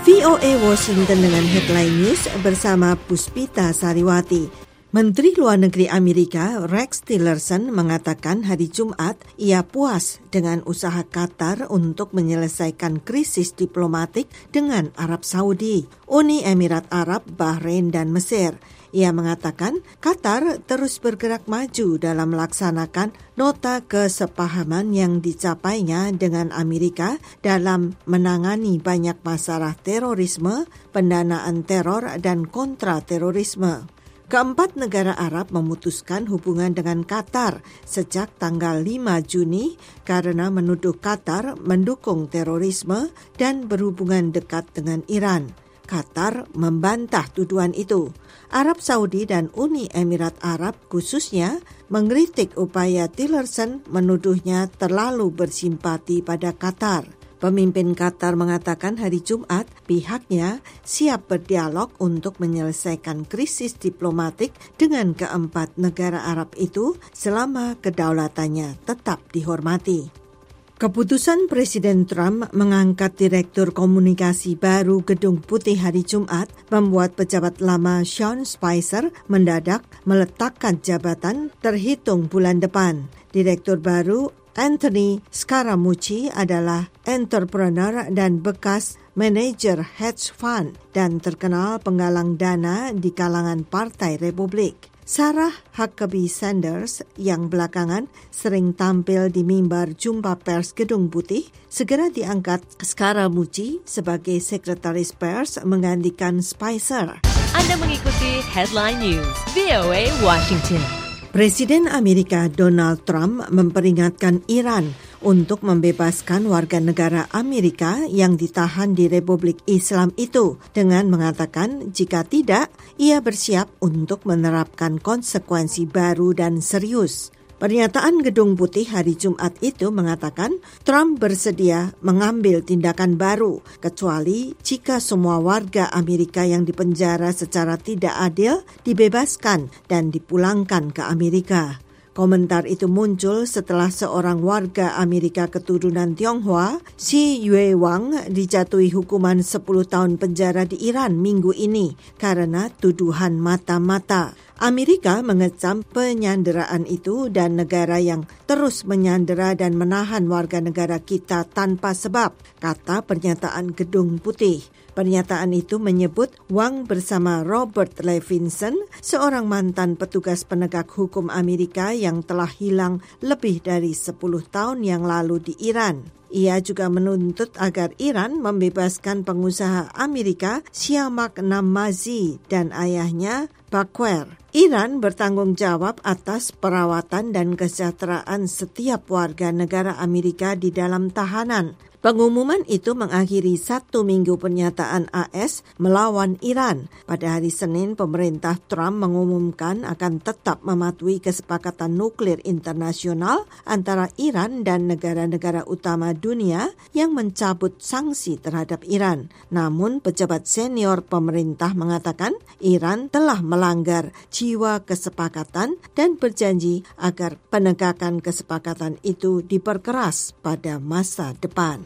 VOA Washington dengan headline news bersama Puspita Sariwati. Menteri Luar Negeri Amerika Rex Tillerson mengatakan hari Jumat ia puas dengan usaha Qatar untuk menyelesaikan krisis diplomatik dengan Arab Saudi, Uni Emirat Arab, Bahrain dan Mesir. Ia mengatakan Qatar terus bergerak maju dalam melaksanakan nota kesepahaman yang dicapainya dengan Amerika dalam menangani banyak masalah terorisme, pendanaan teror dan kontraterorisme. Keempat negara Arab memutuskan hubungan dengan Qatar sejak tanggal 5 Juni karena menuduh Qatar mendukung terorisme dan berhubungan dekat dengan Iran. Qatar membantah tuduhan itu. Arab Saudi dan Uni Emirat Arab khususnya mengkritik upaya Tillerson menuduhnya terlalu bersimpati pada Qatar. Pemimpin Qatar mengatakan hari Jumat pihaknya siap berdialog untuk menyelesaikan krisis diplomatik dengan keempat negara Arab itu selama kedaulatannya tetap dihormati. Keputusan Presiden Trump mengangkat Direktur Komunikasi baru Gedung Putih hari Jumat membuat pejabat lama Sean Spicer mendadak meletakkan jabatan terhitung bulan depan. Direktur baru Anthony Scaramucci adalah entrepreneur dan bekas manajer hedge fund dan terkenal penggalang dana di kalangan Partai Republik. Sarah Huckabee Sanders yang belakangan sering tampil di mimbar jumpa pers Gedung Putih segera diangkat Scaramucci sebagai sekretaris pers menggantikan Spicer. Anda mengikuti Headline News VOA Washington. Presiden Amerika Donald Trump memperingatkan Iran untuk membebaskan warga negara Amerika yang ditahan di Republik Islam itu dengan mengatakan jika tidak, ia bersiap untuk menerapkan konsekuensi baru dan serius. Pernyataan Gedung Putih hari Jumat itu mengatakan Trump bersedia mengambil tindakan baru kecuali jika semua warga Amerika yang dipenjara secara tidak adil dibebaskan dan dipulangkan ke Amerika. Komentar itu muncul setelah seorang warga Amerika keturunan Tionghoa, Xi Yuewang, dijatuhi hukuman 10 tahun penjara di Iran minggu ini karena tuduhan mata-mata. Amerika mengecam penyanderaan itu dan negara yang terus menyandera dan menahan warga negara kita tanpa sebab, kata pernyataan Gedung Putih. Pernyataan itu menyebut Wang bersama Robert Levinson, seorang mantan petugas penegak hukum Amerika yang telah hilang lebih dari 10 tahun yang lalu di Iran. Ia juga menuntut agar Iran membebaskan pengusaha Amerika Siamak Namazi dan ayahnya Baqir. Iran bertanggung jawab atas perawatan dan kesejahteraan setiap warga negara Amerika di dalam tahanan. Pengumuman itu mengakhiri 1 minggu pernyataan AS melawan Iran. Pada hari Senin, pemerintah Trump mengumumkan akan tetap mematuhi kesepakatan nuklir internasional antara Iran dan negara-negara utama dunia yang mencabut sanksi terhadap Iran. Namun, pejabat senior pemerintah mengatakan Iran telah melanggar jiwa kesepakatan dan berjanji agar penegakan kesepakatan itu diperkeras pada masa depan.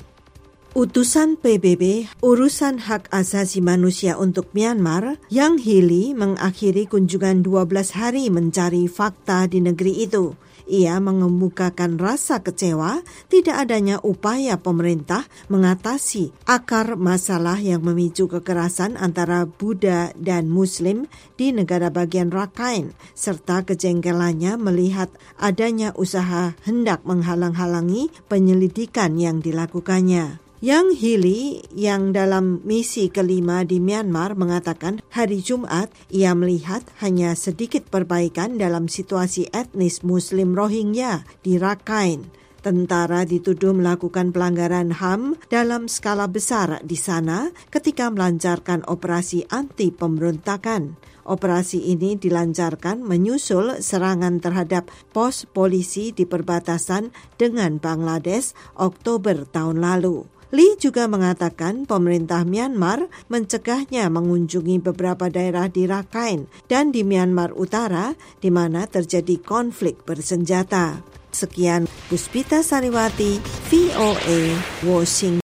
Utusan PBB Urusan Hak Asasi Manusia untuk Myanmar, Yang Hee mengakhiri kunjungan 12 hari mencari fakta di negeri itu. Ia mengemukakan rasa kecewa tidak adanya upaya pemerintah mengatasi akar masalah yang memicu kekerasan antara Buddha dan Muslim di negara bagian Rakhine, serta kejengkelannya melihat adanya usaha hendak menghalang-halangi penyelidikan yang dilakukannya. Yang Hee yang dalam misi kelima di Myanmar mengatakan hari Jumat ia melihat hanya sedikit perbaikan dalam situasi etnis Muslim Rohingya di Rakhine. Tentara dituduh melakukan pelanggaran HAM dalam skala besar di sana ketika melancarkan operasi anti pemberontakan. Operasi ini dilancarkan menyusul serangan terhadap pos polisi di perbatasan dengan Bangladesh Oktober tahun lalu. Lee juga mengatakan pemerintah Myanmar mencegahnya mengunjungi beberapa daerah di Rakhine dan di Myanmar Utara di mana terjadi konflik bersenjata. Sekian Puspita Sariwati, VOA, Washington.